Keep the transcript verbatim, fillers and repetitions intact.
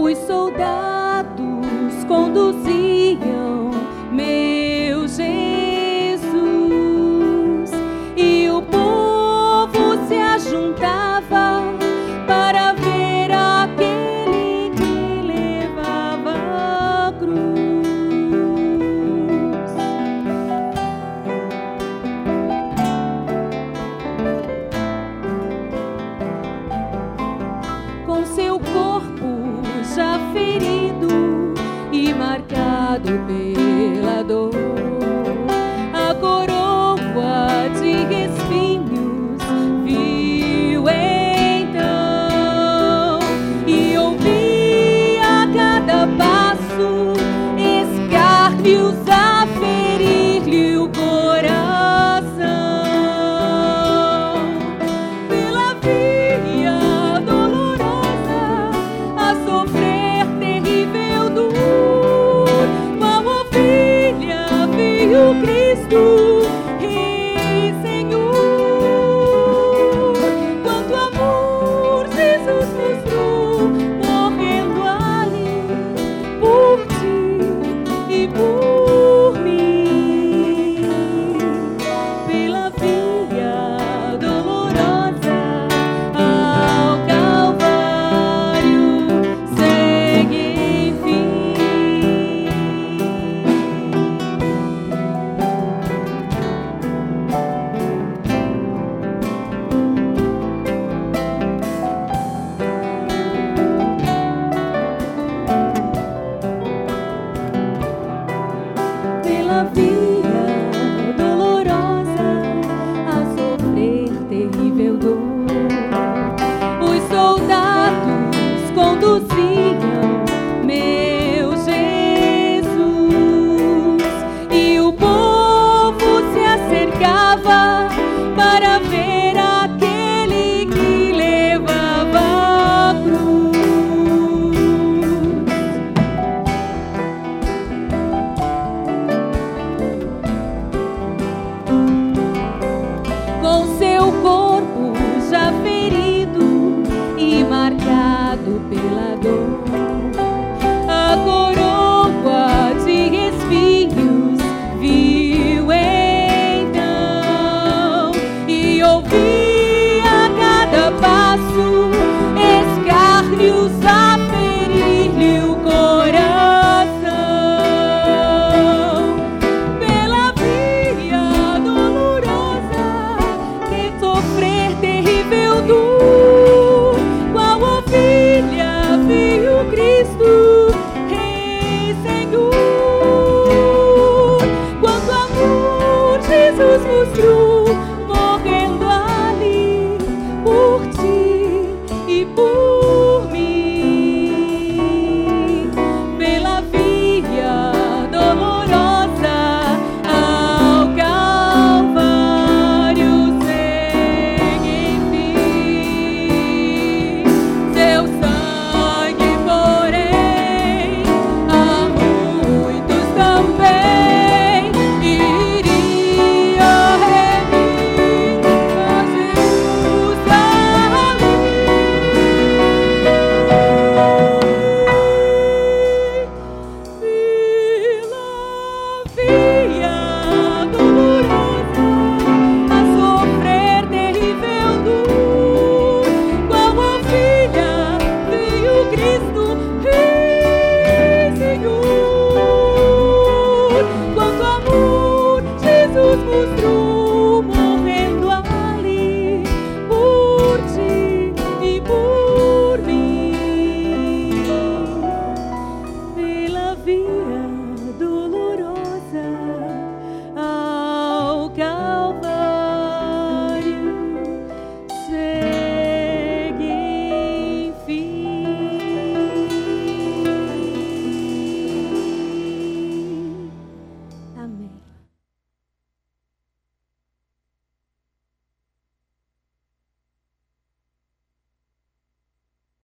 Os soldados conduziam meu Jesus, e o povo se ajuntava para ver aquele que levava a cruz. Com seu corpo já ferido e marcado pela dor, a coroa de espinhos viu então, e ouvi a cada passo escárnios a ferir-lhe o coração. Pela via dolorosa a sofrer terrível dor, qual ovelha veio Cristo, Rei Senhor. Quanto amor Jesus mostrou, morrendo ali por ti e por mim. Pela via dolorosa ao Calvário segue enfim. Pela via dolorosa a sofrer terrível dor, os soldados conduziam meu Jesus, e o povo se acercava para ver aquele que levava a cruz. Com seu corpo já ferido e marcado pela dor, a coroa de espinhos viu então, e ouvi a cada passo escárnios